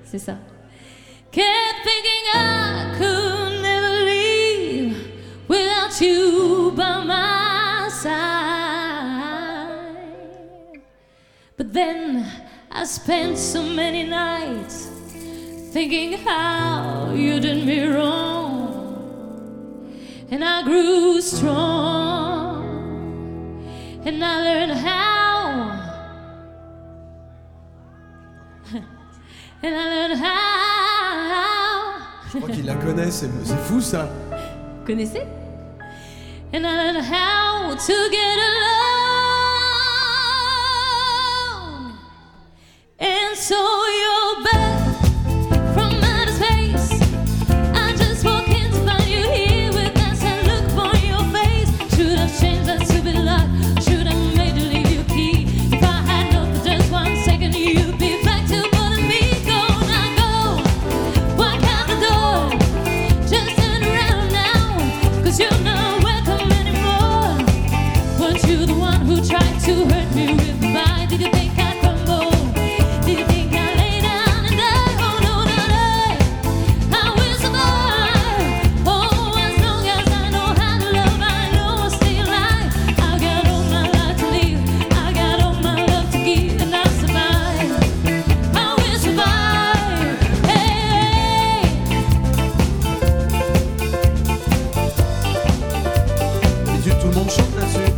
c'est ça. Kept thinking I could never leave without you by my side. But then I spent so many nights thinking how you did me wrong, and I grew strong, and I learned how, and I learned how. Je crois qu'ils la connaissent, c'est fou ça. Vous connaissez? And I learned how to get along, and so you're back from outer space. I just walk in to find you here with that sad look on your face. Should have changed that stupid lock. Should have made you leave your key. If I had known for just 1 second you'd be back to pulling me. Go now, go. Walk out the door. Just turn around now, 'cause you're not welcome anymore. Weren't you the one who tried to hurt me with goodbye? Did you think I'd crumble? Did you think I'd lay down and die? Oh no, not I will survive. Oh, as long as I know how to love, I know I'll stay alive. I've got all my life to live, I've got all my love to give, and I'll survive. I will survive. Hey. Et tout le monde chante là-dessus.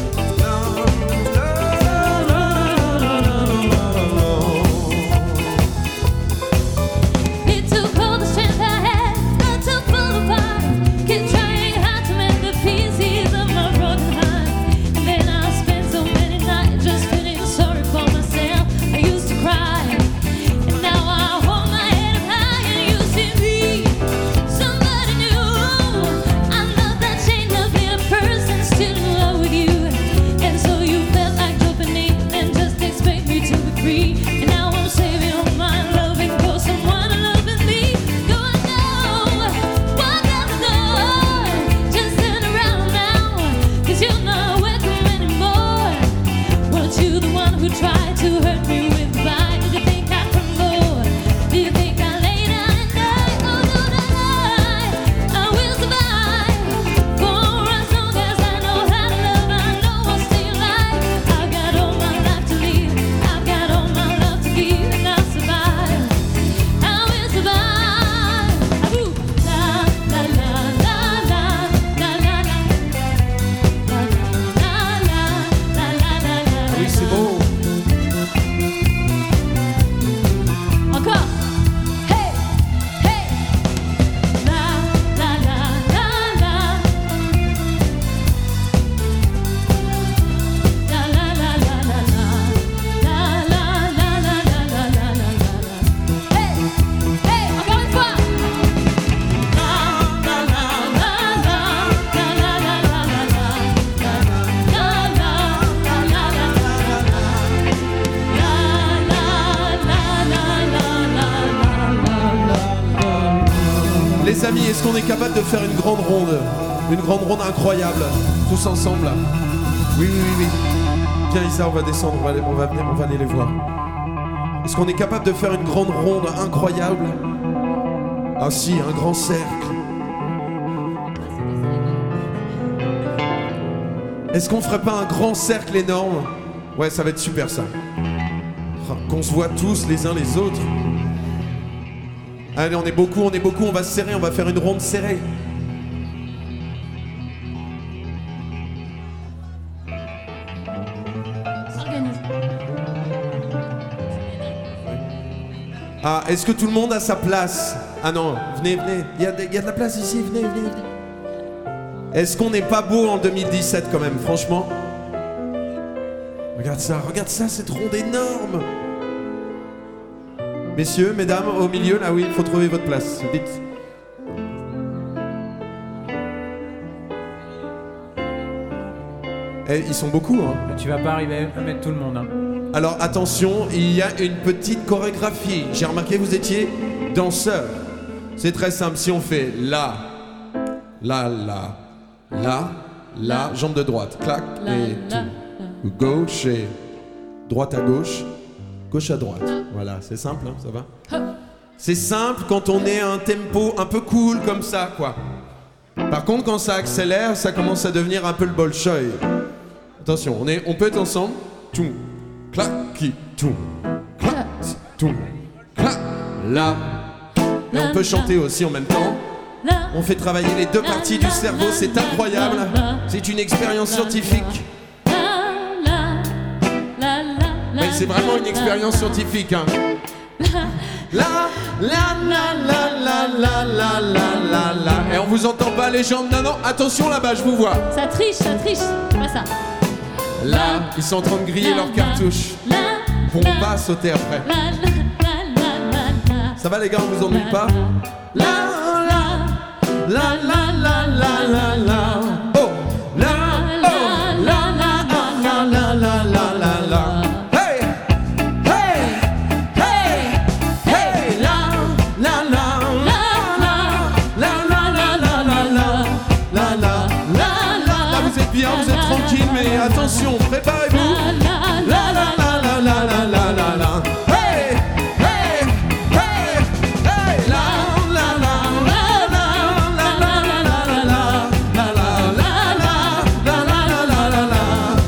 It took all the strength I had not to fall apart. Keep trying hard to mend the pieces of my broken heart. And then I spent so many nights just feeling sorry for myself. I used to cry, and now I hold my head up high and you see me, somebody new. I'm not that chained up little person still in love with you. And so you felt like jumping in and just expect me to be free. And now I'm saving all my loving for someone to love with me. Go on now, walk out the door. Just turn around now, 'cause you're not welcome anymore. Weren't you the one who tried to hurt me with goodbye? Did you think I'd crumble? Did you think I'd lay down and die? Oh no, not I will survive. For as long as I know how to love, I know I'll stay alive. I've got all my life to live, I've got all my love to give, and I'll survive. I will survive. Ooh. La la la la la la la la la la la. Oui, c'est beau. Encore. Hey, hey. La la la la la. La la la la la la. La la la la la la la la. Hey, hey, encore une fois. La la la la la. La la la la la la. La la la la la la. Les amis, est-ce qu'on est capable de faire une grande ronde? Une grande ronde incroyable, tous ensemble là. Oui, oui, oui, oui. Viens Isa, on va descendre, on va aller les voir. Est-ce qu'on est capable de faire une grande ronde incroyable? Ah si, un grand cercle. Est-ce qu'on ferait pas un grand cercle énorme? Ouais, ça va être super ça. Qu'on se voit tous les uns les autres. Allez, on est beaucoup, on va se serrer, on va faire une ronde serrée. S'organise. Ah, est-ce que tout le monde a sa place? Ah non, venez, venez, il y a de la place ici, venez, venez, venez. Est-ce qu'on n'est pas beau en 2017 quand même, franchement? Regarde ça, cette ronde énorme. Messieurs, mesdames, au milieu, là oui, il faut trouver votre place, vite. Eh, ils sont beaucoup, hein. Tu vas pas arriver à mettre tout le monde, hein. Alors attention, il y a une petite chorégraphie. J'ai remarqué que vous étiez danseur. C'est très simple, si on fait là, jambe de droite, clac, et tout. Gauche et droite à gauche à droite. Voilà, c'est simple, hein, ça va? C'est simple quand on est à un tempo un peu cool comme ça, quoi. Par contre, quand ça accélère, ça commence à devenir un peu le Bolchoï. Attention, on peut être ensemble. Toum, clac, qui, toum, clac, toum, clac, là. Et on peut chanter aussi en même temps. On fait travailler les deux parties du cerveau, c'est incroyable. C'est une expérience scientifique. Mais c'est vraiment une expérience scientifique, hein. La la la la la la la la la. Et on vous entend pas les jambes. Non, non, attention là-bas, je vous vois. Ça triche, c'est pas ça. Là, ils sont en train de griller leurs cartouches. Bon, on va sauter après. Ça va les gars, on vous ennuie pas? La la la la la la la la. Oh la oh la la la la la la la la. Hey hey hey hey la la la la la la la la la la la la. Là vous êtes bien, vous êtes tranquille, mais attention, préparez-vous. La la la la la la la la la. Hey hey hey hey la la la la la la la la la la la la la la la la la la.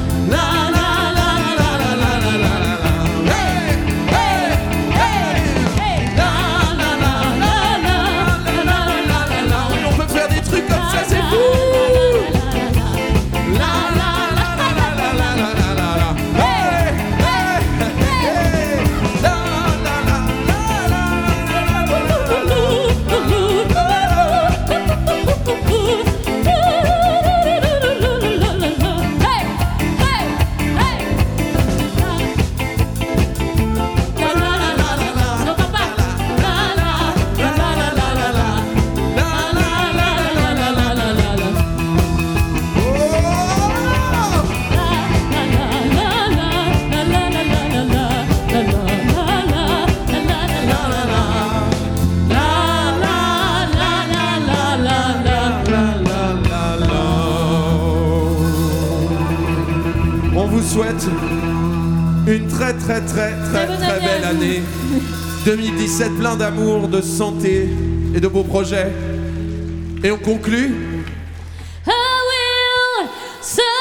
On vous souhaite une très belle année 2017, plein d'amour, de santé et de beaux projets. Et on conclut. I will